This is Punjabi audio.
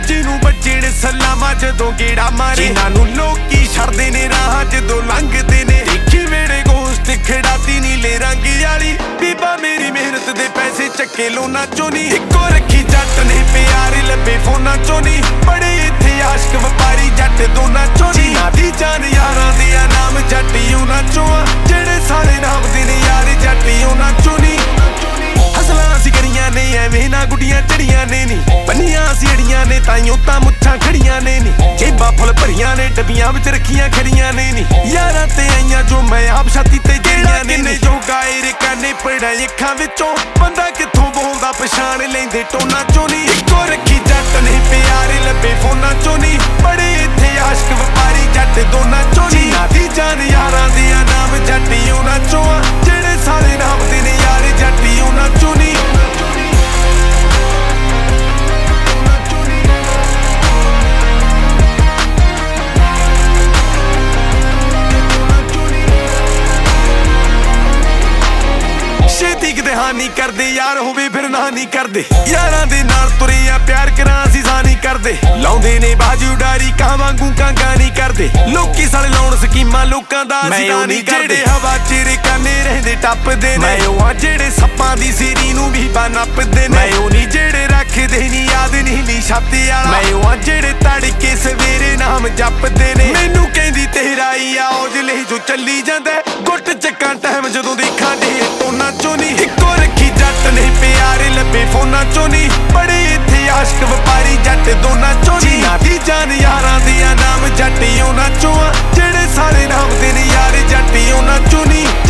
ਫੌਜੀ ਨੂੰ ਬੱਜਣ ਸਲਾਮਾਂ ਜਦੋਂ ਗੇੜਾ ਮਾਰੇ ਜਿਨ੍ਹਾਂ ਨੂੰ ਲੋਕੀ ਛੱਡਦੇ ਨੇ ਰਾਹ ਜਦੋਂ ਲੰਘਦੇ ਨੇ ਦੇਖੀ ਮੇਰੇ ਗੋਸ਼ਟ ਖੜਾਤੀ ਨੀਲੇ ਰੰਗ ਵਾਲੀ ਬੀਬਾ ਮੇਰੀ ਮਿਹਨਤ ਦੇ ਪੈਸੇ ਚੱਕੇ ਲੋਨਾ ਚੋਂ ਨੀ ਇੱਕੋ ਰੱਖੀ ਜੱਟ ਨੇ ਪਿਆਰੇ ਲੱਭੇ ਫੋਨਾਂ ਚੋਂ ਨੀ ਬੜੇ ਇੱਥੇ ਆਸ਼ਕ ਵਪਾਰੀ ਜੱਟ ਦੋਨਾਂ ਚੋਂ ਨੀ ਦੀ ਜਾਨ ਯਾਰਾਂ ਦੇ ਨਾਮ ਜੱਟੀ ਉਹਨਾਂ ਚੋਂ ਜਿਹੜੇ ਸਾਰੇ ਨਾਮ ਦੇ ਨੇ ਯਾਰ ਜੱਟੀ ਉਹਨਾਂ ਚੋਂ ਨੀ ਹਸਲਾਂ ਅਸੀਂ ਕਰੀਆਂ ਨੇ ਐਵੇਂ ਨਾ ਗੁੱਡੀਆਂ ਚੜੀਆਂ ਨੇ ਨੀ ਬੰਨੀਆਂ ਅਸੀਂ ਅੜੀਆਂ ਨੇ ਤਾਈਓ ਤਾਂ ਮੁੱਛਾਂ ਖੜੀਆਂ ਨੇ ਨੀ ਜੇਬਾਂ ਫੁੱਲ ਭਰੀਆਂ ਨੇ ਡੱਬੀਆਂ ਵਿੱਚ ਰੱਖੀਆਂ ਖੜੀਆਂ ਨੇ ਨੀ ਯਾਰਾਂ ਤੇ ਆਈਆਂ ਜੋ ਮੈਂ ਆਪ ਛਾਤੀ ਤੇ ਜਿਹੜੀਆਂ ਨੇ ਜੋ ਗਾਇਰ ਕਾਨੇ ਪੜਾ ਅੱਖਾਂ ਵਿੱਚੋਂ ਬੰਦਾ ਕਿੱਥੋਂ ਬੋਲਦਾ ਪਛਾਣ ਲੈਂਦੇ ਟੋਨਾਂ ਚੋਂ ਨੀ ਇੱਕੋ ਰੱਖੀ ਜੱਟ ਨੇ ਪਿਆਰੇ ਲੱਭੇ ਫੋਨਾਂ ਚੋਂ ਨੀ ਬੜੇ ਇੱਥੇ ਆਸ਼ਕ ਵਪਾਰੀ ਜੱਟ ਦੋਨਾਂ ਚੋਂ ਨੀ ਦੀ ਜਾਨ ਯਾਰਾਂ ਦੇ ਨਾਮ ਜੱਟੀ ਉਹਨਾਂ ਚੋਂ ਜਿਹੜੇ ਸਾਰੇ ਨਾਮ ਦੇ ਨੇ ਯਾਰ ਜੱਟੀ ਉਹਨਾਂ ਚੋਂ ਨੀ ਛੇਤੀ ਕਿਤੇ ਹਾਨੀ ਕਰਦੇ ਯਾਰ ਹੋਵੇ ਫਿਰ ਨਾ ਨਹੀਂ ਕਰਦੇ ਯਾਰਾਂ ਦੇ ਨਾਲ ਤੁਰੇ ਆ ਪਿਆਰ ਕਰਾਂ ਅਸੀਂ ਸਾ ਨਹੀਂ ਕਰਦੇ ਲਾਉਂਦੇ ਨੇ ਬਾਜੂ ਡਾਰੀ ਕਾਂ ਵਾਂਗੂ ਕਾਂਗਾ ਨਹੀਂ ਕਰਦੇ ਲੋਕੀ ਸਾਲੇ ਲਾਉਣ ਸਕੀਮਾਂ ਲੋਕਾਂ ਦਾ ਅਸੀਂ ਤਾਂ ਨਹੀਂ ਕਰਦੇ ਜਿਹੜੇ ਹਵਾ ਚਿਰ ਕਾਨੇ ਰਹਿੰਦੇ ਟੱਪਦੇ ਨੇ ਮੈਂ ਉਹ ਜਿਹੜੇ ਸੱਪਾਂ ਦੀ ਸੀਰੀ ਨੂੰ ਵੀ ਬਾ ਨੱਪਦੇ ਨੇ ਮੈਂ ਉਹ ਨਹੀਂ ਜਿਹੜੇ ਰੱਖਦੇ ਨਹੀਂ ਯਾਦ ਨਹੀਂ ਨੀ ਛਾਤੀ ਵਾਲਾ ਮੈਂ ਉਹ ਜਿਹੜੇ ਤੜਕੇ ਸਵੇਰੇ ਨਾਮ ਜਪਦੇ ਨੇ ਮੈਨੂੰ ਕਹਿੰਦੀ ਤੇਰਾ ਹੀ ਆ ਔਜਲੇ ਜੋ ਚੱਲੀ ਜਾਂਦਾ ਗੁੱਟ ਚੱਕਾਂ ਟਾਈਮ ਜਦੋਂ ਦੇਖਾਂ ਢੇਰ ਟੋਨਾਂ ਚੋਂ ਨੀ ਇੱਕੋ ਰੱਖੀ ਜੱਟ ਨੇ ਪਿਆਰੇ ਲੱਭੇ ਫੋਨਾਂ ਚੋਂ ਨੀ ਬੜੇ ਇੱਥੇ ਆਸ਼ਕ ਵਪਾਰੀ ਜੱਟ ਦੋਨਾਂ ਚੋਂ ਨੀ ਦੀ ਜਾਨ ਯਾਰਾਂ ਦੇ ਨਾਮ ਜੱਟੀ ਉਹਨਾਂ ਚੋਂ ਜਿਹੜੇ ਸਾਰੇ ਨਾਮ ਦੇ ਨੇ ਯਾਰ ਜੱਟੀ ਉਹਨਾਂ ਚੋਂ ਨੀ